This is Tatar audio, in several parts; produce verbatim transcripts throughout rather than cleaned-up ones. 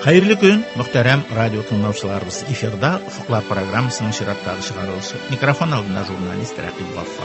Hayırlı gün, muhterem radyo tınlauvchilarimiz. Efirda Ufuqlar programmasının şiratdagi çıkarılışı. Mikrofon aldında jurnalist Raqib G'affar.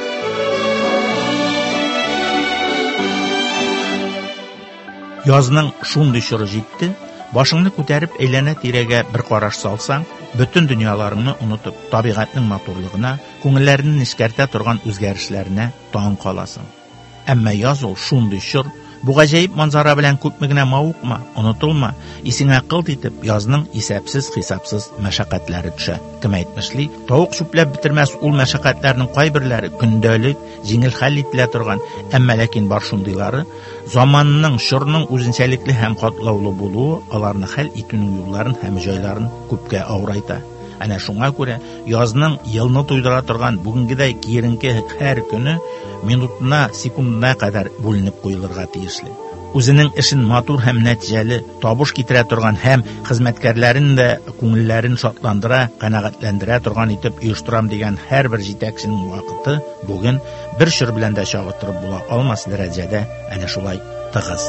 Yazning şunday şuri jetdi. Boshingni ko'tarib aylana tiraga bir qarash solsang, butun dunyolaringni unutib, tabiatning motorligina, ko'ngillarni niskarta turgan o'zgarishlarni tong qolasan. Ammo yoz ol shunday shur, bu g'ajoyib manzara bilan ko'pmigina mavuqma, unutilma, esingga qilt etib yozning hisobsiz hisobsiz mashaqqatlari tusha. Kim aytmishli, tovuq shuplab bitirmas ul mashaqqatlarning qay birlari kundalik, jingil hal etila turgan, ammo lekin bor shundaylari zamanning, shurning o'zinchalikli ham qatlovli bo'luvi, ularni hal etishning yo'llarini ham joylarini ko'pga avrayta. Ana shunga ko'ra yozning yilni to'ydira turgan bugungiday keyingi har kuni minutuna, sekunduna qadar bo'linib qo'yilirga tegishli. O'zining ishin motor ham natijali, tobush ketira turgan ham xizmatkorlarini da ko'ngillarini shodlantira, qanoatlantira turgan etib uyushtiram degan har bir yetakchining vaqti bugun bir shur bilan da shog'ittirib bo'la olmas darajada ana shulay tig'iz.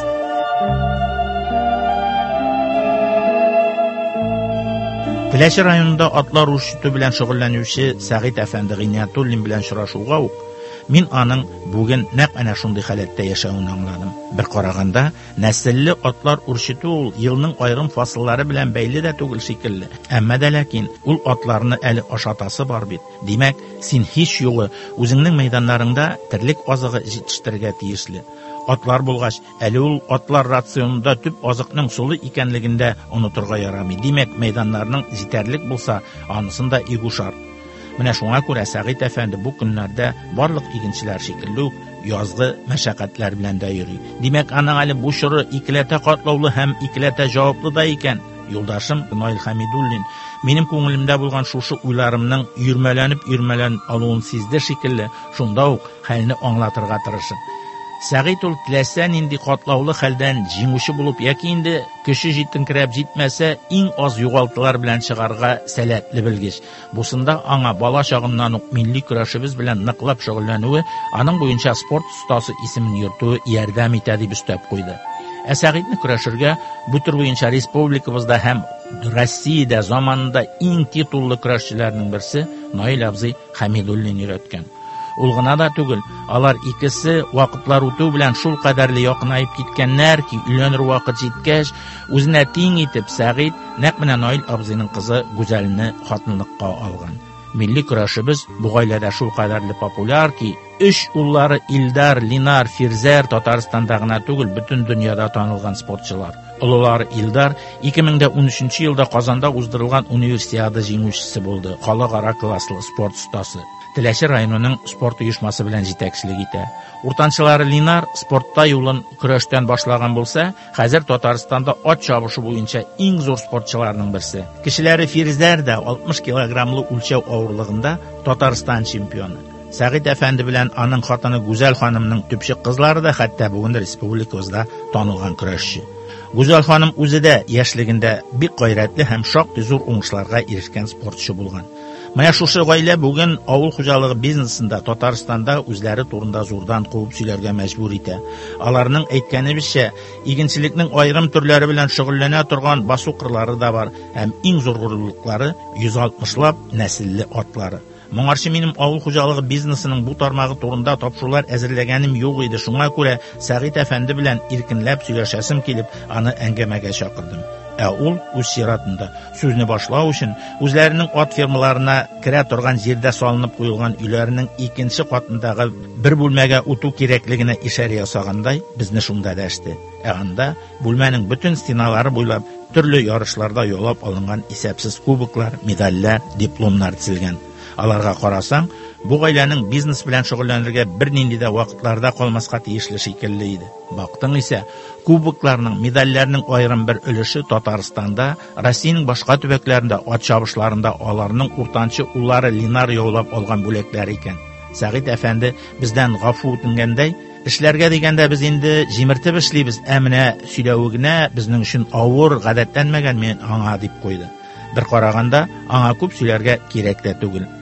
Tilashi rayonida otlar urushuti bilan shug'ullanuvchi Sag'id Afandi G'iniyatullin bilan uchrashuvga men aning bugun naq ana shunday holatda yashashini angladim. Bir qaraganda naslli otlar urushuti ul yilning ayrim fasllari bilan bayli-da tug'il shekilli. Ammo da lekin ul otlarni ali oshatasi bor bit. Demak, sen hech yo'g'i o'zingning maydonlaringda tirlik ozig'i yetishtirga tegishli. Otlar bo'lg'ach, ali ul otlar ratsionida tub oziqning suli ekanligida unuturga yaramaydi. Demak, maydonlarning yetarlik bo'lsa, anisinda egushar. Mana shunga ko'ra Sag'id Afandi bu kunlarda barliq eginchilar shekilli yozg'i mashaqqatlar bilan da yuri. Demak, ana ali bu shuri ikkilata qatlovli ham ikkilata javobli da ekan. Yo'ldoshim Noil Hamidullin mening ko'nglimda bo'lgan shu-shu o'ylarimning yurmalanib-yurmalanib oluvini sezdi shekilli, shunda o'q halni anglatirga tirishib. Sag'id ul tilasan indi qatlovli haldan jingushi bo'lib yoki endi kishi jitinkrab jitmasa eng oz yo'g'altilar bilan chiqarga salatli bilgish. Busunda anga bola chog'imdan milliy kurashimiz bilan niqlab shug'ullanuvi, aning bo'yicha sport ustasi ismini yurtuvi yordam etadi deb istab qo'ydi. Sag'idni kurashirga bu tur bo'yicha respublikamizda ham Rossiyada zamonida eng titulli kurashchilarning birisi Noil Abzi Hamidullin yuratgan. Ulg'inada tugul, ular ikkisi vaqtlar o'tuv bilan shul qadarli yoqinayib ketganlarki, uylanir vaqt yetgach, o'zini teng etib Sag'id naq mana Noil Abzining qizi Go'zalni xotinlikqa olgan. Milliy kurashimiz bu oilada shul qadarli populyarki, ish ullari Ildar, Linar, Firzar Tataristonda tugul butun dunyoda tanilgan sportchilar. Ular Ildar ikki ming o'n uchinchi yilda Qozonda uzdirilgan universiada jenguvchisi bo'ldi. Xalqaro klassli sport ustasi. Tilashi rayonining sport uyushmasi bilan yetakchilik etadi. O'rtanchilari Linar sportda yo'lin kurashdan boshlagan bo'lsa, hozir Tataristonda ot chobishi bo'yicha eng zo'r sportchilarning birisi. Kishilari Firzarda oltmish kilogrammli o'lchov og'irlig'ida Tatariston chempioni. Sag'id Afandi bilan aning xotini Go'zal xonimning tupshi qizlarida hatto bugun respublikamizda tanilgan kurashchi. Go'zal xonim o'zida yoshligida bir g'ayratli ham shoqti zo'r o'ngishlarga erishgan sportchi bo'lgan. Mana shu oila bugun ovul xo'jaligi biznesida Tataristonda o'zlari to'rinda zo'rdan quvib suylarga majbur edi. Ularning aytganibizcha, eginchilikning ayrim turlari bilan shug'ullana turgan basuqirlari da bor, ham eng zo'rg'urliklari yuz oltmishlab naslli otlari. Mo'ngarchi mening ovul xo'jaligi biznesining bu tarmog'i to'rinda topshiriqlar azirlaganim yo'q edi. Shunga ko'ra Sag'id Afandi bilan erkinlab suylashasam kelib, ani angamaga chaqirdim. Ul o'z siratında so'zni boshlash uchun o'zlarining ot fermalarına kira turgan yerda solinib qo'yilgan uylarining ikkinchi qatındagi bir bo'lmaga o'tuv kerakligini ishora yasaganday bizni shunda dashdi. Anda bo'lmaning butun stenalari bo'ylab turli yarışlarda yo'lab olingan hisobsiz kuboklar, medallar, diplomlar chizilgan. Ularga qarasang, bu oilaning biznes bilan shug'ullanishga bir nendida vaqtlarda qolmasqa tegishli shekilli edi. Vaqting esa kuboklarning, medallarning ayrim bir ulushi Tataristonda, Rossiyaning boshqa tubaklarida, ot chobishlarida ularning o'rtanchi ullari Linar yo'lab olgan bo'laklar ekan. Sag'id Afandi bizdan g'afu o'tinganday, ishlarga deganda biz endi jimirtib ishlaymiz, amina suylavigina bizning uchun og'ir g'adatlanmagan men anga deb qo'ydi. Bir qaraganda anga ko'p suylarga kerakda tugul.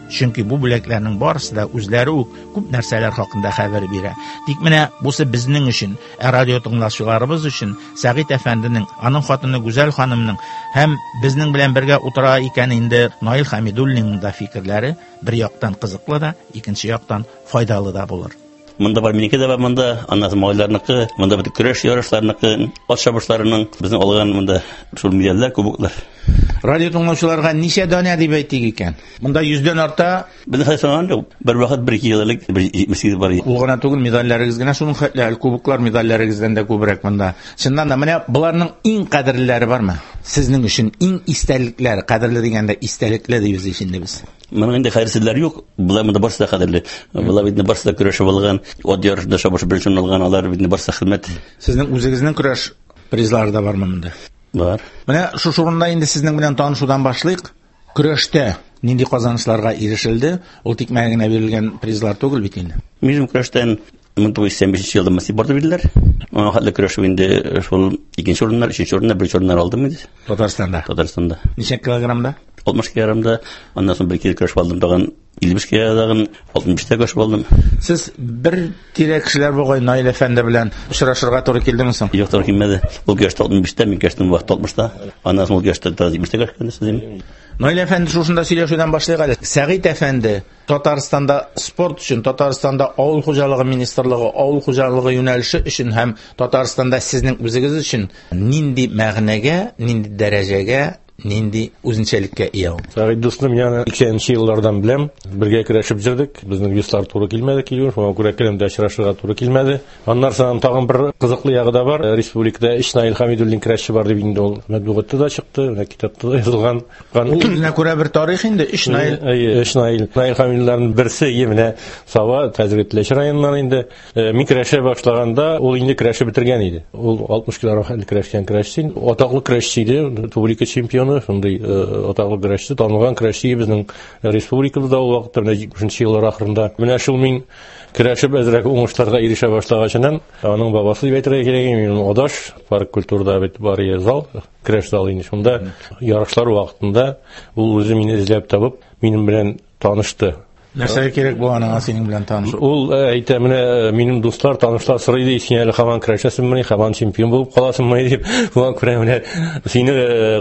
Чөнки бу бүләкләрнең барысы да үзләре үк күп нәрсәләр хакында хәбәр бирә. Тик менә бусы безнең өчен, ә радио тыңлаучыларыбыз өчен Сәгыйть әфәнденең, аның хатыны Гүзәл ханымның һәм безнең белән бергә утыра икән инде Наил Хәмидуллинның да фикерләре бер яктан кызыклы да, икенче яктан файдалы да булыр. Монда бар минеке дә бар монда, аннан малайларныкы, монда бит көрәш ярышларныкы, ат чабышларының безнең алган монда шул медальләр, кубоклар. Радио тыңлаучыларга ничә дөнья дип әйтик икән? Монда йөздән арта безнең хәсән юк. Бер вакыт бер ике еллык бер җитмеш сигез бар. Ул гына түгел, медальләрегез генә шуның хәтле, кубоклар, медальләрегездән дә күбрәк монда. Чыннан да менә буларның иң кадерлеләре бармы? Сезнең өчен иң истәлекләр, кадерле дигәндә истәлекле дип үзешендә без. Моның инде хәйрсезләр юк. Булар монда барсы да кадерле. Булар бит барсы да көрәшеп алган, от ярышында шабыш беренче алган, алар бит барсы хезмәт. Сезнең үзегезнең көрәш призлары да бармы монда? Бар. Менә шу шурында инде сезнең белән танышудан башлыйк. Көрәштә нинди казанышларга ирешелде? Ул тик мәгә генә бирелгән призлар түгел бит инде. Минем көрәштән мең тугыз йөз сиксән бишенче елда Масиборда бирделәр. Аңа хәтле көрәшү инде шул икенче урыннар, өченче урыннар, беренче урыннар алдым инде. Татарстанда. Татарстанда. Ничә килограммда? алтмыш килограммда. Аннан соң бер кило көрәшеп алдым тагын илле биш килограммда, алтмыш биш көрәшеп алдым. Сез бер тирә кешеләр бугай Наил әфәнде белән очрашырга туры килдеңме соң? Юк, туры килмәде. Ул көрәштә алтмыш биштә, мин көрәштем вакыт алтмышта. Аннан соң ул көрәштә җитмештә көрәшкән сезем. Наил әфәнде шушында сөйләшүдән башлыйк әле. Сәгыйть әфәнде Татарстанда спорт өчен, Татарстанда авыл хуҗалыгы министрлыгы, авыл хуҗалыгы юнәлеше өчен һәм Татарстанда сезнең үзегез өчен нинди мәгънәгә, нинди дәрәҗәгә, нинди үзенчәлеккә ия ул? Сәгыйть дустым, яны икенче еллардан беләм, бергә көрәшеп җирдек. Безнең юслар туры килмәде килү, шуңа күрә келемдә очрашырга туры килмәде. Аннан соң тагын бер кызыклы ягы да бар. Республикада Иш Наил Хәмидуллин көрәшче бар дип инде ул матбугатта да чыкты, китапта да язылган. Үзенә күрә бер тарих инде Иш Наил. Иш Наил Наил Хәмидуллиннарның берсе менә Сава Тәзрәтләш районыннан инде мин көрәшә башлаганда ул инде көрәшә бетергән иде. Ул алтмыш килограмм көрәшкән көрәшче, атаклы көрәшче иде, республика чемпионы. Шундай атаклы көрәшче, танылган көрәшче безнең республикабызда ул вакытта җитмешенче еллар ахырында. Менә шул мин көрәшеп әзрәк уңышларга ирешә башлагачыннан, аның бабасы дип әйтергә кирәк, минем адаш парк культурада бит бар зал, көрәш залы инде. Шунда ярышлар вакытында ул үзе мине эзләп табып, минем белән танышты. Нәрсәгә кирәк булган синең белән таныш? Ул әйтә, менә минем дуслар, танышлар сорый ди, син әле һаман көрәшәсеңме, һаман чемпион булып каласыңмы дип. Шуңа күрә менә сине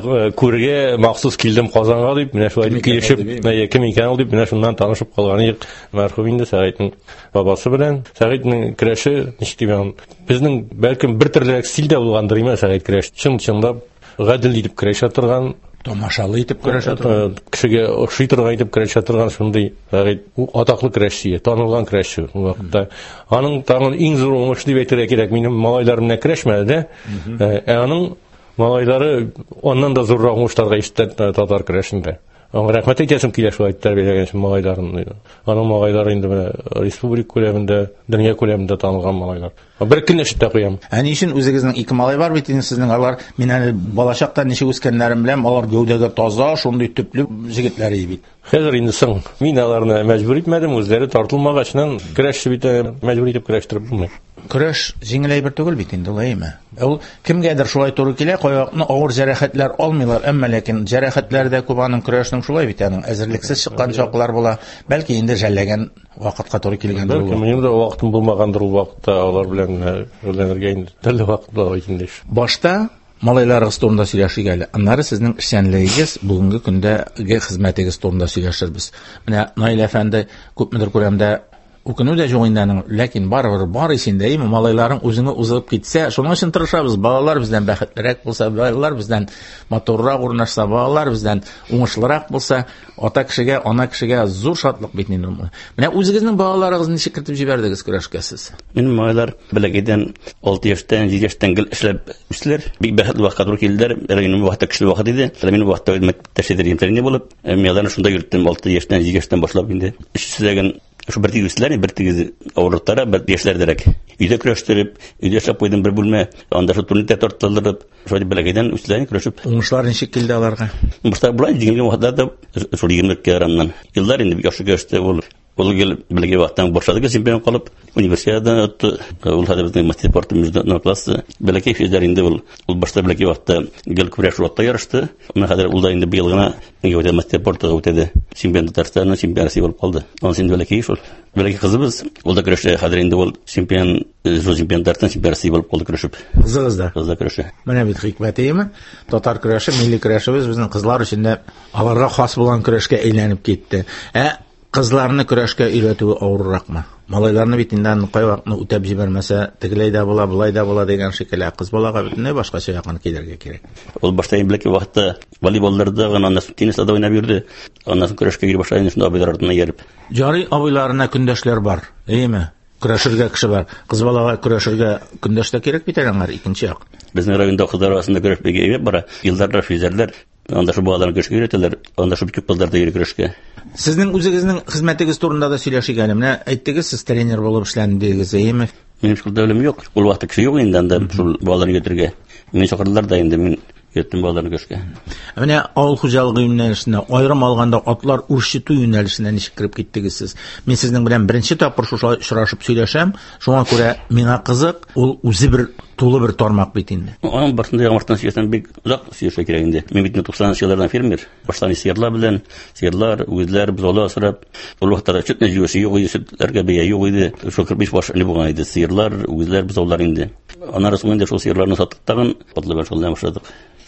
күрергә махсус килдем Казанга дип, менә шулай дип килешеп, кем икән ул дип, менә шуннан танышып калган идек. Мәрхүм инде Сәгыйтьнең бабасы белән. Сәгыйтьнең көрәше, ничек дигән, безнең бәлкем бер төрлерәк стильдә булгандыр име Сәгыйть көрәш. Чын-чынлап гадел итеп көрәшә торган, тамашалы итеп көрәшә торган, кешегә охшый торган итеп көрәшә торган шундый Сәгыйть атаклы көрәшче, танылган көрәшче ул вакытта. Аның тагын иң зур уңышы дип әйтергә кирәк, минем малайларым менә көрәшмәде дә. Ә аның малайлары оннан да зуррак уңышларга иреште татар көрәшендә. Аңа рәхмәт әйтәсем килә шулай тәрбияләгән өчен малайларын. Аның малайлары инде республика күләмендә, дөнья күләмендә танылган малайлар. Бер көн эштә куям. Ә ни өчен үзегезнең ике малай бар бит инде сезнең, алар мин әле балачакта ничек үскәннәрем белән, алар гәүдәгә таза, шундый төпле җегетләр иде бит. Хәзер инде соң мин аларны мәҗбүр итмәдем, үзләре тартылмагачнан көрәшче бит мәҗбүр итеп көрәштереп булмый. Көрәш җиңел бер түгел бит инде, улаймы? Ул кемгәдер шулай туры килә, каякны авыр җәрәхәтләр алмыйлар, әмма ләкин җәрәхәтләр дә күп аның көрәшнең шулай бит, аның әзерлексез чыккан чаклар була. Бәлки инде жәлләгән вакытка туры килгәндер ул. Минем дә вакытым булмагандыр ул вакытта, алар белән шөгыльләнергә инде төрле вакыт була инде. Башта малайларыгыз турында сөйләшик әле. Аннары сезнең эшчәнлегегез, бүгенге көндәге хезмәтегез турында сөйләшербез. Менә Наил әфәнде күпмедер күләмдә үкенү дә юк инде аның, ләкин барыбер бар исендә, име малайларың үзеңә узып китсә, шуның өчен тырышабыз. Балалар бездән бәхетлерәк булса, балалар бездән матуррак урнашса, балалар бездән уңышлырак булса, ата кешегә, ана кешегә зур шатлык бит инде. Менә үзегезнең балаларыгызны ничек кертеп җибәрдегез көрәшкә сез? Минем малайлар бәләгәдән алты яшьтән, җиде яшьтән гел эшләп үстеләр. Бик бәхетле вакытка туры килделәр. Районның вакыты көчле вакыт иде. Минем вакытта мәктәптә интернет булып, мияларны шунда йөрттем алты яшьтән, җиде яшьтән башлап инде. Эшләгән шу бер тигезләр, бер тигез авырлыктары, бер яшьләрдәрәк. Өйдә көрәштереп, өйдә эшләп куйдым бер бүлмә, анда шу турнирда тартылдырып, шулай бәләгәдән үстеләр көрәшеп. Уңышлар ничек килде аларга? Башта булай җиңелгән вакытта шу егерме килограммнан. Еллар инде бик яхшы көрәште ул. Ул гел белге вакыттан боршады чемпион калып, универсиада отты. Ул хәзер безнең мастер спорт международный классы белге физләр инде ул. Ул башта белге вакытта гел күрәш ротта ярышты. Аны хәзер ул да инде быел гына Египет мастер спортта үтәде. Чемпион Татарстанның чемпион Россия булып калды. Аны син белге шул. Белге кызыбыз, ул да көрәшә хәзер инде ул чемпион, чемпион Татарстан чемпион Россия булып калды көрәшеп. Кызыгызда. Кызда көрәшә. Менә бит хикмәтеме? Татар көрәше, милли көрәшебез безнең кызлар өчен дә аларга хас булган көрәшкә әйләнеп китте. Ә кызларны көрәшкә өйрәтүе авырракмы? Малайларны бит инде кай вакытны үтәп җибәрмәсә, тегеләй дә була, булай да була дигән шикелле, кыз балага бөтенләй башкача якын килергә кирәк. Ул башта инде вакытта волейболларда гына нас тенниста да уйнап йөрде. Аннан көрәшкә йөри башлады, шунда абыйлар артына ярып. Ярый абыйларына көндәшләр бар, әйеме? Көрәшергә кеше бар. Кыз балага көрәшергә көндәш тә кирәк бит аңар икенче як. Безнең районда кызлар арасында көрәш бик әйбәт бара. Елларда физерләр анда шу балаларны көрәшкә өйрәтәләр. Анда шу бик кызлар да йөри көрәшкә. Сезнең үзегезнең хезмәтегез турында да сөйләшик әле. Менә әйттегез, сез тренер булып эшләндегез, әйеме? Минем шулда белем юк. Ул вакытта кеше юк инде анда шул балаларны гетергә. Мин чакырдылар да инде мин йөрттем балаларны көрәшкә. Менә авыл хуҗалыгы юнәлешенә, аерым алганда атлар үрчетү юнәлешенә ничек кирип киттегез сез? Мин сезнең белән беренче тапкыр шулай очрашып сөйләшәм. Шуңа күрә миңа кызык, ул үзе бер тулы бер тармак бит инде. Аның барсында яңартан сөйләсәм бик озак сөйләшә кирәк инде. Мин бит туксанынчы еллардан фермер. Баштан сыерлар белән, сыерлар, үзләр бозола асрап, ул вакытта чөт нәҗүсе юк иде, сөтләргә бия юк иде. Шул кырык биш баш не булган иде. Сыерлар, үзләр бозолар инде. Аннары соң инде шул сыерларны саттык тагын, атлар шулай башладык.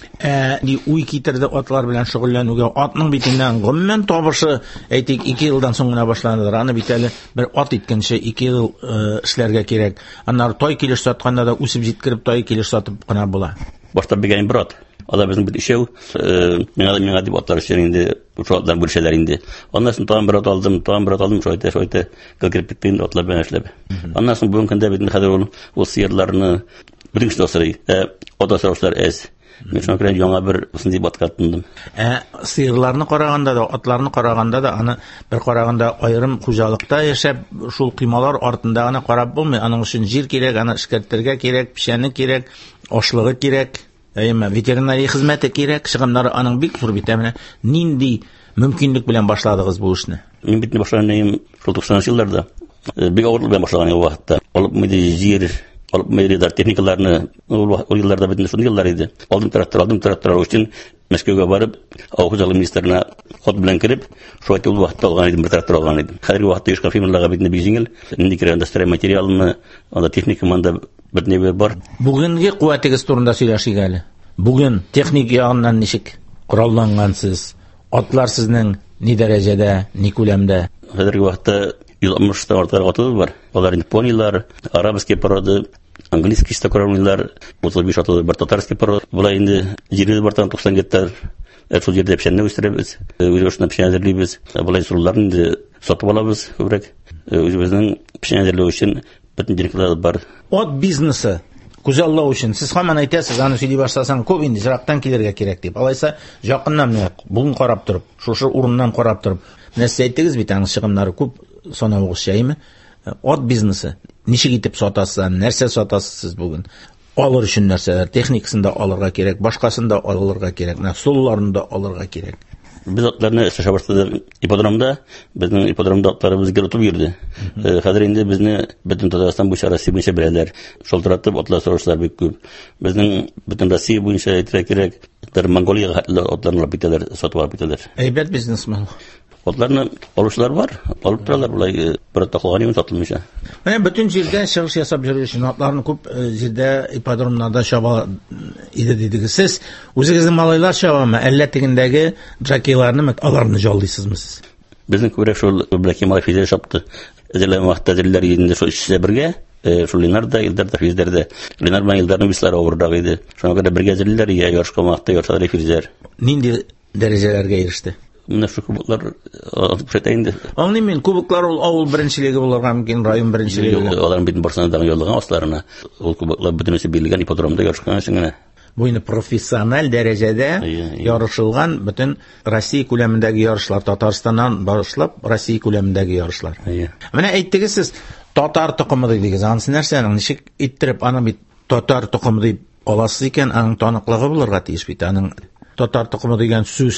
Ә, ди уй китерде атлар белән шөгыльләнүгә. Атның битеннән гомумән табышы, әйтик, ике елдан соң гына башланды. Аны бит әле бер ат иткәнче ике ел эшләргә кирәк. Аннары тай килеш сатканда да үсеп җиткереп тай килеш сатып кына була. Башта бигән брат. Ала безнең бит ишәү, миңа да миңа дип атлар өчен инде шулардан бүлшәләр инде. Аннан соң тагын бер ат алдым, тагын бер ат алдым, шойта, шойта, килеп биткән атлар белән эшләп. Аннан соң бүген көндә бит хәзер ул ул сыерларны беренче асрый. Ата сорашлар әз. Мен шуңа күрә яңа бер усынды баткаттым. Ә сыерларны караганда да, атларны караганда да, аны бер караганда аерым хуҗалыкта яшәп, шул кыймалар артында гына карап булмый. Аның өчен җир кирәк, аны эшкәртергә кирәк, пешәне кирәк, ашлыгы кирәк, әйеме, ветеринария хезмәте кирәк, чыгымнары аның бик зур бит. Менә нинди мөмкинлек белән башладыгыз бу эшне? Мин бит башлаганым шул туксанынчы елларда. Бик авырлык белән башлаган ул вакытта. Алып миде җир алып мейридар техникаларны ул елларда бит шундый еллар иде. Алдым трактор, алдым трактор өчен Мәскәүгә барып, авыл хуҗалыгы министрына хат белән кирип, шулай ул вакытта алган идем, бер трактор алган идем. Хәзерге вакытта еш фирмаларга бит бик җиңел. Инде кирәк строй материалны, анда техника манда бер небе бар. Бүгенге куәтегез турында сөйләшик әле. Бүген техник ягыннан ничек кораллангансыз? Атлар сезнең ни дәрәҗәдә, ни күләмдә? Хәзерге вакытта йөз алтмыштан артык атлар бар. Алар япониялар, арабский породы, английский стокоромлар, отыз биш атлар бар, татарский пород. Булай инде җире бартан туксан гектар. Шул җирдә пешәнне үстерәбез, үзебезнең пешән әзерлибез. Булай суруларны инде сатып алабыз күбрәк. Үзебезнең пешән әзерләү өчен бөтен җиркләр бар. Ат бизнесы күзаллау өчен сез һаман әйтәсез, аны сөйли башласаң, күп инде җирактан килергә кирәк дип. Алайса, якыннан бүген карап торып, шушы урыннан карап торып, нәрсә әйттегез бит, аның чыгымнары күп санаугыз шәйме? Ат бизнесы ничек итеп сатасыз, нәрсә сатасыз сез бүген? Алыр өчен нәрсәләр, техникасын да алырга кирәк, башкасын да алырга кирәк, сулларын да алырга кирәк. Без атларны эшләшә башладык ипподромда, безнең ипподромда атларыбыз гөртүп йөрде. Хәзер инде безне бөтен Татарстан буенча Россия буенча беләләр. Шалтыратып атлар сорашлар бик күп. Безнең бөтен Россия буенча әйтергә кирәк, тер Монголиягә атларны алып китәләр, сатып алып китәләр. Әйбәт бизнесмен. Атларны алучылар бар, алып торалар, булай бер тахлаган юн сатылмыйча. Менә бөтен җирдә чыгыш ясап йөрү өчен атларны күп җирдә ипподромнарда чаба иде дидегез. Сез үзегезнең малайлар чабамы, әллә тегендәге дракеларны, аларны җаллыйсызмы сез? Безнең күрә шул бәлки малай физер шапты. Әзерләр вакытта әзерләр инде шул эшчә бергә, шул Ленарда, Илдарда физләрдә. Ленар белән Илдарның бисләре авырдак иде. Шуңа күрә бергә әзерләр, я ярышка вакытта ярышалар физер. Нинди дәрәҗәләргә иреште? Менә шу кубоклар алып китә инде. Аңлыйм мин, кубоклар ул авыл беренчелеге булырга мөмкин, район беренчелеге. Аларның бит барсына да ялган асларына. Ул кубоклар бөтенесе билгән ипподромда ярышкан өчен генә. Бу инде профессиональ дәрәҗәдә ярышылган бөтен Россия күләмендәге ярышлар, Татарстаннан башлап Россия күләмендәге ярышлар. Менә әйттегез сез, татар тукымы дидегез. Анысы нәрсәнең ничек иттереп аны бит татар тукымы дип аласыз икән, аның таныклыгы булырга тиеш бит. Аның татар тукымы дигән сүз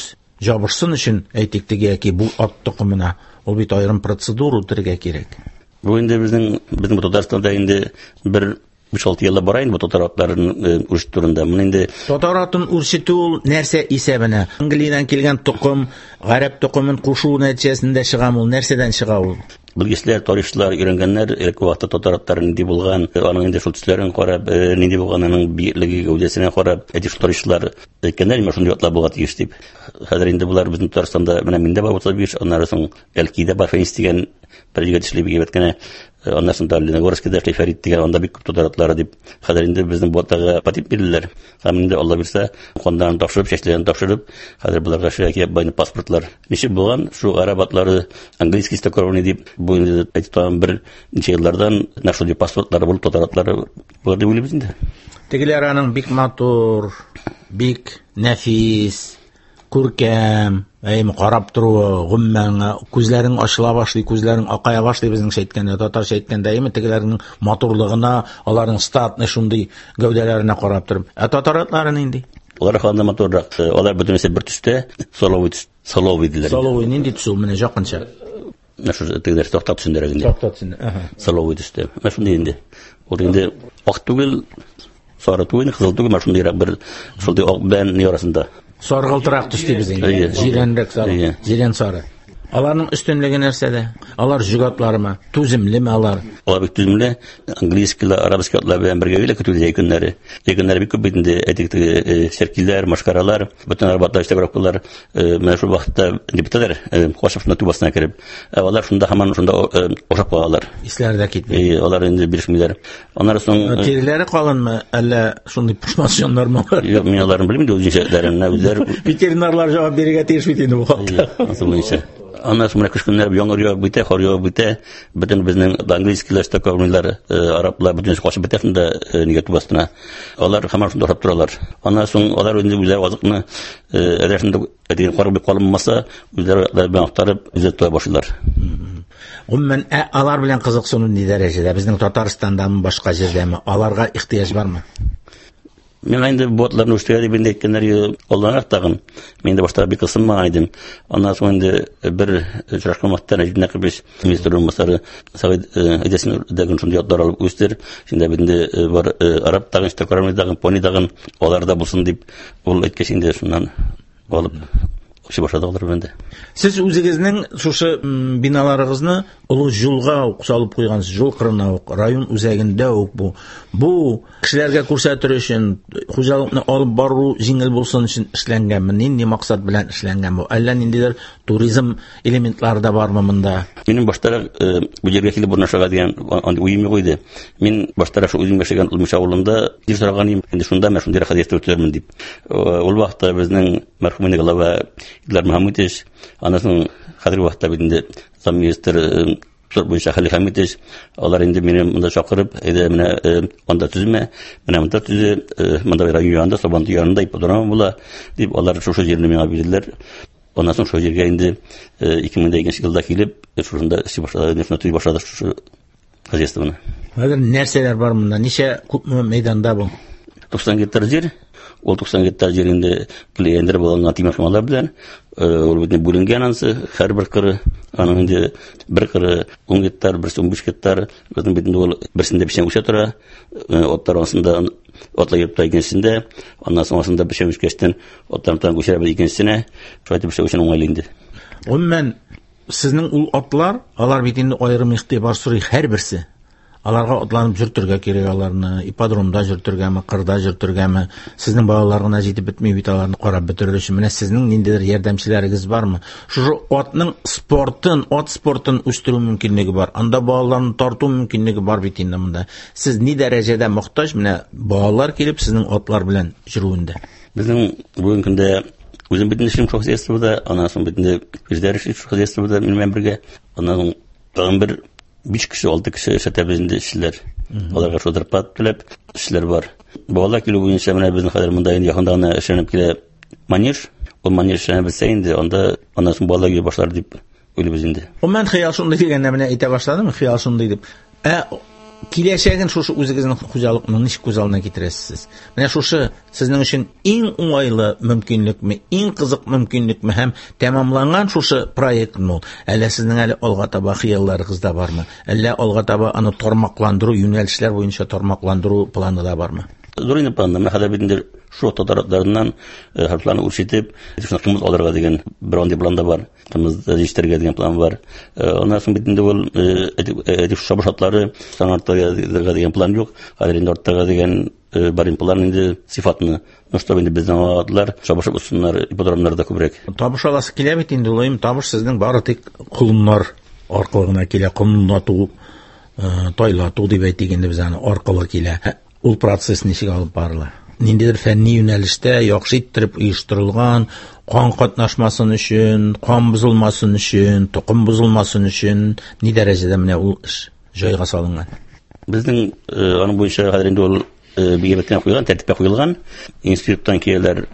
жабышсын өчен әйтик теге яки бу ат токымына ул бит аерым процедура үтәргә кирәк. Бу инде безнең безнең Татарстанда инде бер биш-алты елда бара инде бу татар атларын үрш турында. Моны инде татар атын үршетү ул нәрсә исәбенә? Англиядән килгән токым, гарәп токымын кушу нәтиҗәсендә чыгам ул, нәрсәдән чыга ул? Белгечләр, тарихчылар өйрәнгәннәр, элек вакытта татар атлары нинди булган, аның инде шул төсләрен карап, нинди булганын биеклеге, гәүдәсенә карап, әйтик тарихчылар әйткәннәр, менә шундый атлар булган тиеш дип. Хәзер инде булар безнең Татарстанда менә миндә бар отыз биш, аннары соң Әлкидә бар Фәнис дигән бер җегет эшли бик әйткәнә, аннары соң Леногорскида эшли Фәрит дигән, анда бик күп татар атлары дип. Хәзер инде безнең ботага патент бирделәр. Һәм инде Алла бирсә, каннарын тапшырып, чәчләрен тапшырып, хәзер буларга шәкәя байны паспортлар. Ничек булган? Шу араб атлары английский стокровный дип бу инде әйтәм бер ничә еллардан нашул паспортлары булып татар атлары бар дип уйлыйбыз инде. Тегеләр аның бик матур, бик нәфис, күркәм, әйм карап тору, гоммәңә күзләрең ачыла башлый, күзләрең акая башлый безнең әйткәндә, татарча әйткәндә, әйме тегеләрнең матурлыгына, аларның статны шундый гәүдәләренә карап торып. Ә татар атлары нинди? Алар ханда матуррак, алар бөтенесе бер төстә, соловый соловый диләр. Соловый нинди төс ул менә жакынча? Нашу тегеләр тохтап төшендерә инде. Тохтап төшендерә. Аха. Соловый төстә. Менә шундый инде. Ул инде ак түгел, сары түгел, кызыл түгел, менә шундый бер шундый ак белән ни арасында. Саргылтырак төстә безнең. Җирәнрәк сары. Җирән сары. Аларның өстенлеге нәрсәдә? Алар җигатларымы? Түземлеме алар? Алар бик түземле. Английскилар, арабский атлар белән бергә генә көтүдә икәннәр. Икәннәр бик күп бит инде әйтик серкилләр, машкаралар, бөтен арбатта эштәгәрәкләр, менә шул вакытта диптәләр, кошыфны тубасына кереп, алар шунда һаман шунда ошап калалар. Исләрдә китми. Алар инде биришмиләр. Аннары соң териләре калынмы, әллә шундый пушмасьоннармы? Юк, мин аларны белмим дә үзенчәләрен, үзләр ветеринарлар җавап бирергә тиеш бит инде бу хакта. Асылынча. Аннан соң кыш көннәре яңгыр яуып бетә, кар яуып бетә, бөтен безнең английскилар, стокровныйлар, араблар бөтен кашып бетә шунда нигә тубасына. Алар һаман шунда торып торалар. Аннан соң алар инде үзләре азыкны әдәшендә әдән кар бик калынмаса, үзләре белән актарып үзләре тоя башлыйлар. Гомумән алар белән кызыксыну ни дәрәҗәдә? Безнең Татарстандамы, башка җирдәме? Аларга ихтыяҗ бармы? Мен инде ботларны үстергә дип инде әйткәннәр, Аллаһ тагын. Мен дә башта бик кысынмаган идем. Аннан соң инде бер җырашканлыктан әйтнә кебеш министр урынбасары Сәгыйд әдәсен дәгән шундый атлар алып үстер. Шунда инде бар араб тагын, стокровный тагын, пони тагын аларда булсын дип ул әйткәч инде шуннан алып ши башладылар инде. Сез үзегезнең шушы биналарыгызны улы җулга ук салып куйгансыз, җул кырына ук, район үзәгендә ук бу. Бу кешеләргә күрсәтер өчен, хуҗалыкны алып бару җиңел булсын өчен эшләнгәнме? Нинди максат белән эшләнгән бу? Әллә ниндидер туризм элементлары да бармы монда? Минем баштарак бу җиргә килеп урнашырга дигән уем юк иде. Мин баштарак шу үзем яшәгән Улмыш авылында ир сораган идем, инде шунда мен шундый хәдис үтәрмен дип. Ул вакытта безнең мәрхүмне глава Идлар Мөхәммәтович, анасын хәзерге вакытта инде замминистр Сор буенча Хәли Хәмитович, алар инде мине монда чакырып, әйдә менә анда төзмә, менә монда төзе, монда районда Сабанты янында иподром була, дип алар шушы җирне миңа бирделәр. Аннан соң шул җиргә инде ике мең икенче елда килеп, шунда эшли башлады, нефть төзи башлады шушы хозяйствоны. Хәзер нәрсәләр бар монда? Ничә күпме мәйданда бу? туксан гектар җир, ул туксан гектар җирендә клиентлар булган тимерханалар белән, ул бит бүленгән ансы, һәрбер кыры, аның инде бер кыры ун гектар, берсе ун биш гектар, безнең бит ул берсендә печән үсә тора, оттар арасында отлар йөреп тора икенчесендә, аннан соң арасында печән үскәчтән оттардан күчерә икенчесенә, шулай итеп печән уңайлы инде. Гомумән сезнең ул атлар, алар бит инде аерым игътибар сорый һәрберсе. Аларга атланып җөртергә кирәк, аларны ипподромда җөртергәме, кырда җөртергәме? Сезнең балаларына җитеп бетми бит, аларны карап бетерер өчен менә сезнең ниндидер ярдәмчеләрегез бармы? Шушы атның спортын, ат спортын үстерү мөмкинлеге бар. Анда балаларны тарту мөмкинлеге бар бит инде монда. Сез ни дәрәҗәдә мохтаҗ менә балалар килеп сезнең атлар белән җөрүендә? Безнең бүгенге көндә үзем бит эшлим хозяйствода, аннан соң бит үзләре эшли хозяйствода минем бергә, аннан тагын бер биш кеше, алты кеше эшләтәбез инде эшләр. Аларга шулар пат төләп эшләр бар. Балалар килү буенча менә безнең хәзер монда инде якында гына эшләнеп килә манеж. Ул манеж эшләнеп белсә инде, анда аннан соң балалар йөри башлар дип уйлыйбыз инде. Ул мен хыял шундый дигәндә менә әйтә башладым, хыял шундый дип. Ә киләчәген шушы үзегезнең хуҗалыкның ничек күз алдына китерәсез? Менә шушы сезнең өчен иң уңайлы мөмкинлекме, иң кызык мөмкинлекме һәм тәмамланган шушы проектмы? Әллә сезнең әле алга таба хыялларыгыз да бармы? Әллә алга таба аны тармакландыру, юнәлешләр буенча тармакландыру планы да бармы? Зурыйны планны, мен хәдә бит шу татарлардан харфларны үрчетеп, шуны кымыз алырга дигән бер андый план да бар. Кымыз җитәргә дигән план бар. Аннан соң бит инде ул эти шабашатлары санаттарга дигән план юк. Хәзер инде артырга дигән бар план инде сыйфатны. Ну что инде безнең атлар шабашып үссеннәр, ипподромнарда күбрәк. Табыш аласы килә бит инде улым, табыш сезнең бары тик кулыннар аркылы гына килә, кулынлату, тайлату дип әйтгәндә без аны аркылы килә. Ул процесс ничек алып барыла? Ниндидер фәнни юнәлештә яхшы иттереп оештырылган, кан катнашмасын өчен, кан бозылмасын өчен, тукым бозылмасын өчен ни дәрәҗәдә менә ул эш җайга салынган? Безнең аның буенча хәзер инде ул бигрәктән куелган, тәртипкә куелган. Институттан киләләр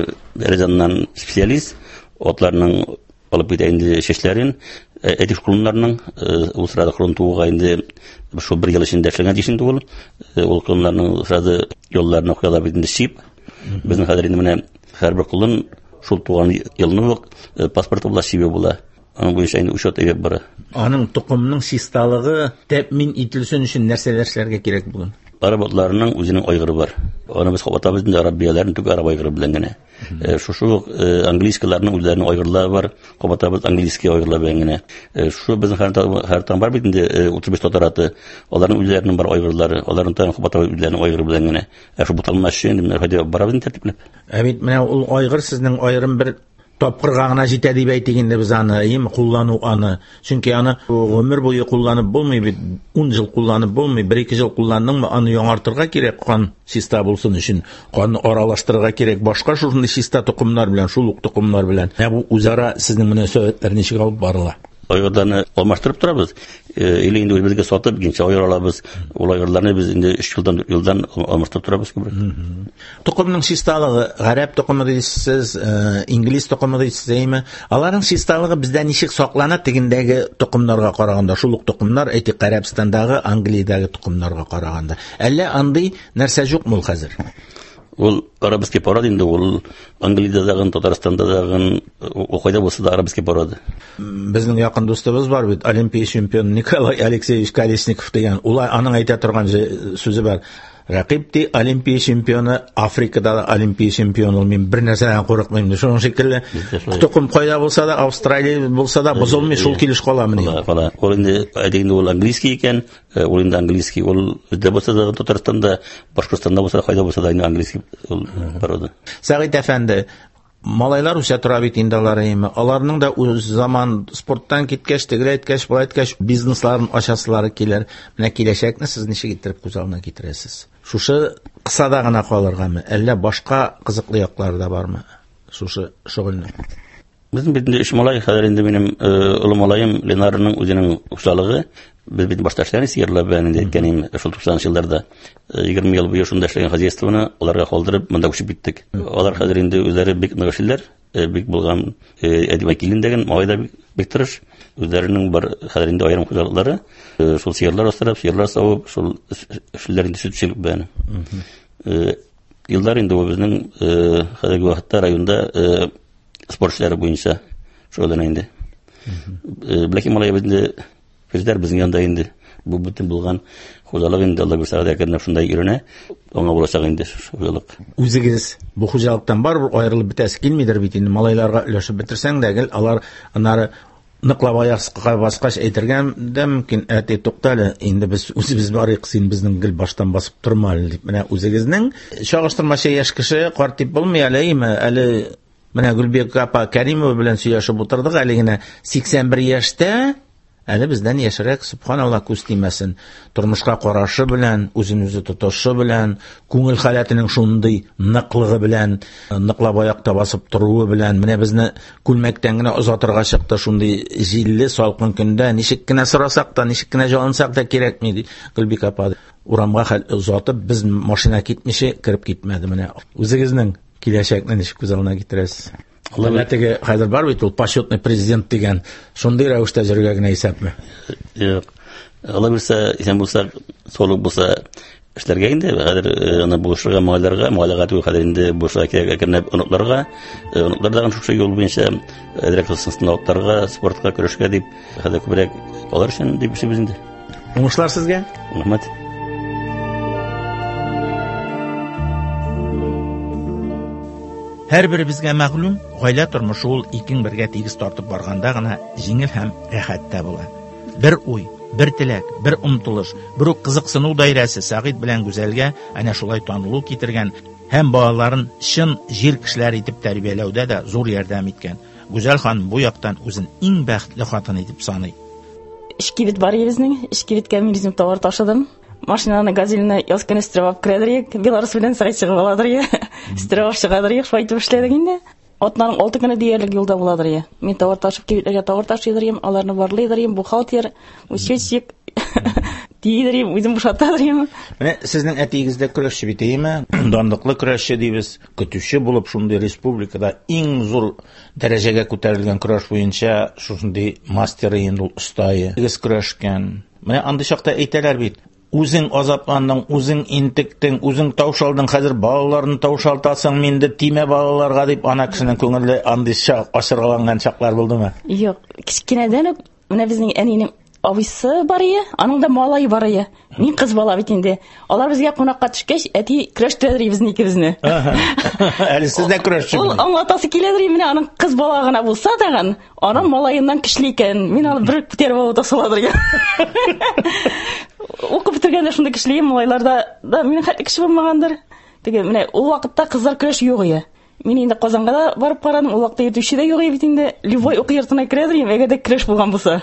Рязаннан специалист, атларның алып китә инде шешләрен, этих кулларның ул сырада кулын тууга инде шу бер ел эчендә эшләгән дишен ул. Ул кулларның сырада юлларына куялар бит инде сип. Безнең хәзер инде менә һәрбер кулын шул туган елны ук паспорты була, сибе була. Аның буенча инде учет әйбәт бара. Аның тукымның чисталыгы тәэмин ителсен өчен нәрсәләр эшләргә кирәк бүген? Арабатларның үзенең айгыры бар. Аны без кабатабыз инде арабияләрне түгел араб айгыры белән генә. Шушы английскаларның үзләренең айгырлары бар. Кабатабыз английский айгырлар белән генә. Шу безнең һәртан бар бит инде утыз биш татараты. Аларның үзләренең бар айгырлары, аларның тагын кабатабыз үзләренең айгыры белән генә. Шу буталмаш өчен менә хәдә барабыз тәртипләп. Ә бит менә ул айгыр сезнең айрым бер тапкырга гына җитә дип әйтгәндә без аны, яме куллану аны. Чөнки аны гомер буе кулланып булмый бит, ун ел кулланып булмый, бер-ике ел кулландыңмы, аны яңартырга кирәк, кан чиста булсын өчен. Канны аралаштырырга кирәк, башка шундый чиста тукымнар белән, шул ук тукымнар белән. Ә бу үзара сезнең мөнәсәбәтләр ничек алып барыла? Айгырдан алмаштырып торабыз. Или инде үзебезгә сатып, генчә айгыр алабыз. Ул айгырларны без инде өч елдан елдан алмаштырып торабыз күбрәк. Тукымның чисталыгы, гарәп тукымы дисез, инглиз тукымы дисезме? Аларның чисталыгы бездә ничек саклана дигәндәге тукымнарга караганда, шул ук тукымнар әйтик Гарәбстандагы, Англиядагы тукымнарга караганда. Әллә андый нәрсә юкмы ул хәзер? Ул арабский парад инде ул Англиядә дагы, Татарстанда дагы, ул кайда булса да арабский парад. Безнең якын дустыбыз бар бит, Олимпия чемпионы Николай Алексеевич Колесников дигән. Ул аның әйтә торган сүзе бар. Рәкыйп ди Олимпия чемпионы, Африкада Олимпия чемпионы, мин бер нәрсәдән курыкмыйм. Шуның шикелле, тукым кайда булса да, Австралия булса да, бозылмый шул килеш каламыни. Фала. Ул инде әйтегәндә ул английский икән, ул инде английский, ул дә булса да Татарстанда, Башкортстанда булса, кайда булса да инде английский ул барады. Сәгыйть әфәнде, малайлар үсә тора бит инде аларыймы. Аларның да үз заман спорттан киткәч, тегеләй иткәч, булай иткәч, бизнесларын ачасылары килер. Менә киләчәкне сез ничек иттереп күз алдына китерәсез? Шушы кысада гына калыргамы, әллә башка кызыклы яклары да бармы? Шушы шөгыльне. Безнең бит инде өч малай, хәзер инде минем улы малаем Ленарның үзенең ухшалыгы, без бит башта эшләгән сыерлар белән инде әйткәнем, шул туксанынчы елларда егерме ел буе шунда эшләгән хозяйствоны аларга калдырып, монда күчеп киттек. Алар хәзер инде үзләре бик ныгышылар, бик булган әдибә килендәген, малайда бик тырыш, үзләренең бар хәзер инде аерым хуҗалыклары, шул сыерлар астырып, сыерлар савып, шул эшләр инде сүтчелек белән. Еллар инде безнең хәзерге вакытта районда спортчылар буенча шөгыльләнә инде. Бәлки малай безне Физдер безнең янда инде бу бөтен булган хуҗалык инде Алла бирсә дә кәрнә шунда йөренә, аңа булачак инде хуҗалык. Үзегез бу хуҗалыктан барыбер аерылып бетәсе килмидер бит инде, малайларга өләшеп бетерсәң дә, алар аннары ныклап аякка баскач әйтергән дә мөмкин, әти туктале, инде без үзебез барыйк, син безнең гел баштан басып торма дип. Менә үзегезнең чагыштырмача яшь кеше карт дип булмый әлеме, әле менә Гөлбек апа Кәримова белән сөйләшеп утырдык, әле генә сиксән бер яшьтә, әле бездән яшәрәк, субханалла, күз тимәсен, тормышка карашы белән, үзен үзе тотышы белән, күңел халәтенең шундый ныклыгы белән, ныклап аякта басып торуы белән, менә безне күлмәктән генә озатырга чыкты шундый җилле, салкын көндә, ничек кенә сорасак та, ничек кенә җылынсак та кирәкми ди. Гөлбек апа урамга хәл озатып, без машина китмичә кирип китмәде. Менә үзегезнең киләчәкне ничек күз алдына китерәсез? Алла теге хәзер бар бит ул почетный президент дигән, шундый рәвештә җөргә генә исәпме? Юк. Алла бирсә, исән булса, солык булса, эшләргә инде, хәзер аны булышырга, малларга, малларга түгел, хәзер инде булышырга кирәк оныкларга, оныклар да шушы юл буенча әдрәк сынавларга, спортка көрәшкә дип, хәзер күбрәк алар өчен дип эшлибез инде. Уңышлар сезгә. Рәхмәт. Һәрберебезгә мәгълүм, гаилә тормышы ул икен бергә тигез тартып барганда гына җиңел һәм рәхәттә була. Бер уй, бер теләк, бер омтылыш, бер үк кызыксыну даирәсе Сәгыйть белән Гүзәлгә әнә шулай танылу китергән һәм балаларын чын җир кешеләр итеп тәрбияләүдә дә зур ярдәм иткән. Гүзәл ханым бу яктан үзен иң бәхетле хатын итеп саный. Ishki bit бар безнең, ishki биткә мин үзем товар ташыдым. Машинаны газельне яз көне стревап кредерик, Беларус белән Сәгыйть чыгып аладыр. Стревап чыгадыр, шулай итеп эшләдек инде. Атнаның алты көне диярлек юлда буладыр. Мин товар ташып кибетләргә товар ташыдырым, аларны барлыйдырым, бухгалтер, учетчик, дидерим, үзем бушатадырым. Менә сезнең әтигез дә көрәшче бит, әйеме? Данлыклы көрәшче дибез. Көтүче булып шундый республикада иң зур дәрәҗәгә күтәрелгән көрәш буенча шундый мастеры инде ул остайы. Сез көрәшкән. Менә андый чакта әйтәләр бит. Үзең азапландың, үзең интектең, үзең таушалдың, хәзер балаларны таушалтасың, минде тимә балаларга дип ана кешенең күңеле андый ашыргаланган чаклар булдымы? Юк, кичкенәдән үк менә безнең әнинең абыйсы бар иде, аның да малае бар иде. Мин кыз бала бит инде. Алар безгә кунакка төшкәч, әти көрәштерә безне икебезне. Әле сез дә көрәшче. Ул аңлатасы киләдер, менә аның кыз бала гына булса тагын, аның малаеннан көчле икән. Мин аны бер күтәреп алып тасаладыр. Укып бетергәндә шундый көчле малайларда да минем хәтле кеше булмагандыр. Теге менә ул вакытта кызлар көрәш юк иде. Мин инде Казанга да барып карадым, ул вакытта итүче дә юк бит инде. Любой уку йортына керәдер, әгәр дә көрәш булган булса.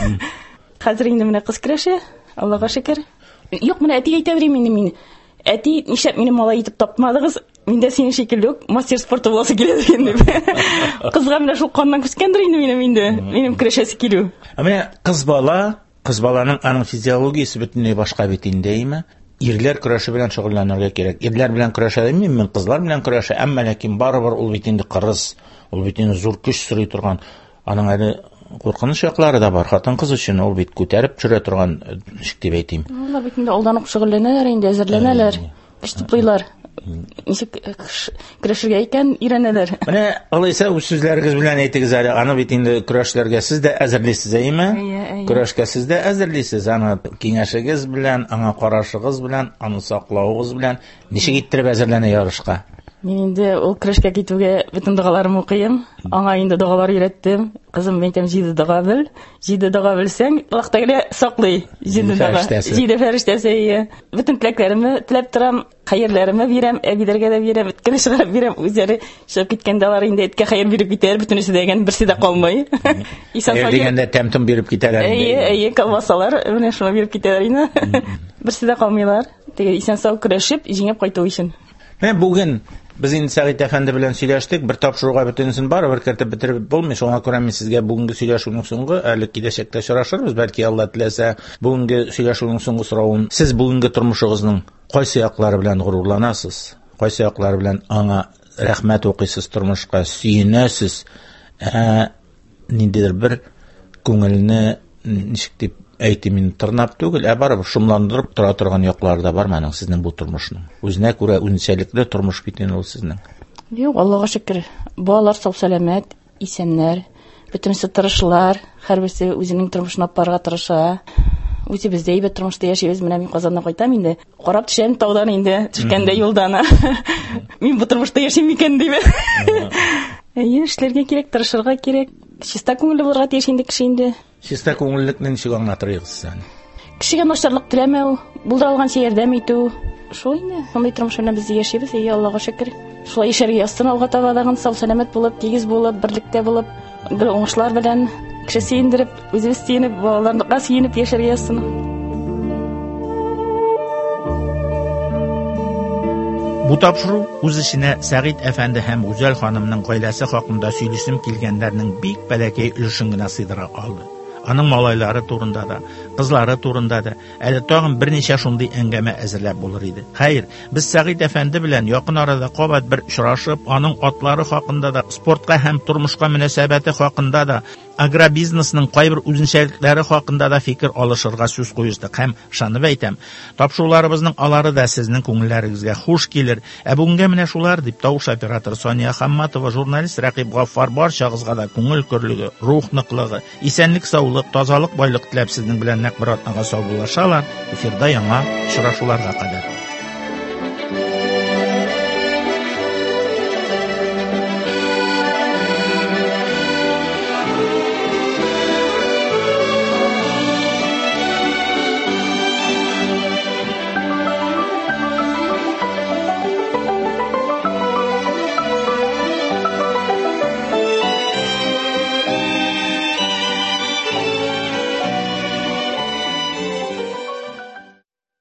Хәзер инде менә кыз көрәше, Аллага шөкер. Юк, менә әти әйтәдер инде мин. Әти, нишләп мине малай итеп тапмадыгыз? Миндә синең шикелле үк мастер спорты буласы киләдер инде. Кызга менә шул каннан күскәндер инде минем инде. Минем көрәшәсе килү. Менә кыз бала, кыз баланың аның физиологиясе бөтенләй башка бит инде, әйеме? Ирләр көрәше белән шөгыльләнергә кирәк. Ирләр белән көрәшә мин, мин кызлар белән көрәшә, әмма ләкин барыбер ул бит инде кырыс, ул бит инде зур көч сорый торган. Аның әле куркыныч яклары да бар. Хатын кыз өчен ул бит күтәреп төшерә торган ишек дип әйтим. Алар бит инде алдан ук шөгыльләнәләр, инде әзерләнәләр. Иштиплыйлар. Ничек көрәшергә икән ирәнәләр. Менә алайса үз сүзләрегез белән әйтегез әле, аны бит инде көрәшләргә сез дә әзерлисез, әйеме? Көрәшкә сез дә әзерлисез, аны киңәшегез белән, аңа карашыгыз белән, аны саклауыгыз белән ничек иттереп әзерләнә ярышка? Мин инде ул көрәшкә китүгә бөтен дугаларымны укыйм. Аңа инде дугалар өйрәттем. Кызым, мин әйтәм, җиде дуга бел. Җиде дуга белсәң, Аллаһ Тәгалә саклый. Җиде дуга. Җиде фәрештәсе. Бөтен теләкләремне теләп торам, хәерләремне бирәм, әбиләргә дә бирәм, эткә чыгарып бирәм. Үзләре чыгып киткәндә алар инде эткә хәер биреп китәр, бөтенесе дигән берсе дә калмый. Исән дигәндә тәмтем биреп китәләр. Әйе, әйе, колбасалар, менә шуны биреп китәләр инде. Берсе дә калмыйлар. Теге исән сау көрәшеп, җиңеп кайту өчен. Менә бүген без инде Сәгыйть әфәнде белән сөйләштек, бер тапшыруга бөтенесен бар, бер кертеп бетереп булмый. Шуңа күрә мин сезгә бүгенге сөйләшүнең соңгы, әле киләчәктә очрашырбыз, бәлки Алла теләсә, бүгенге сөйләшүнең соңгы соравым, сез бүгенге тормышыгызның кайсы яклары белән горурланасыз? Кайсы яклары белән аңа рәхмәт укыйсыз, тормышка сөенәсез? Ә ниндидер бер күңелне ничек дип әйтим мин тырнап түгел, ә барыбер шомландырып тора торган яклары да бар мәнең сезнең бу тормышның. Үзенә күрә үзенчәлекле тормыш бит инде ул сезнең. Юк, Аллага шөкер. Балалар сау сәламәт, исәннәр, бөтенесе тырышлар, һәрберсе үзенең тормышын апарга тырыша. Үзе бездә әйбәт тормышта яшибез, менә мин Казаннан кайтам инде. Карап төшәм таудан инде, төшкәндә юлдан. Мин бу тормышта яшим икән дип. Әйе, эшләргә кирәк, тырышырга кирәк. Чиста күңелле булырга тиеш инде кеше инде. Чиста күңеллекне ничек аңлатырыгыз сез? Кешегә начарлык теләмәү, булдырылганча ярдәм итү. Шул инде, мондый тормыш белән без яшибез, әйе, Аллага шөкер. Шулай яшәргә ястын алга таба дагы сау сәламәт булып, тигез булып, берлектә булып, гел уңышлар белән кеше сөендереп, үзебез сөенеп, балаларга сөенеп яшәргә ястын. Бу тапшыру үз эченә Сәгыйть әфәнде һәм Гүзәл ханымның гаиләсе хакында сөйлисем килгәннәрнең бик бәләкәй өлешен генә сыйдыра алды. Аның малайлары турында да, кызлары турында да, әле тагын берничә шундый әңгәмә әзерләп булыр иде. Хәер, без Сәгыйть әфәнде белән якын арада кабат бер очрашып, аның атлары хакында да, спортка һәм тормышка мөнәсәбәте хакында да, агробизнесның кайбер үзенчәлекләре хакында да фикер алышырга сүз куездык һәм шанып әйтәм, тапшыруларыбызның алары да сезнең күңелләрегезгә хуш килер. Ә бүгенгә менә шулар дип тавыш оператор Соня Хамматова, журналист Рәкыйп Гаффар барчагызга да күңел көрлеге, рух ныклыгы, исәнлек, саулык, тазалык, байлык теләп сезнең белән нәкъ бер атнага саубуллашалар. Эфирда яңа очрашуларга кадәр.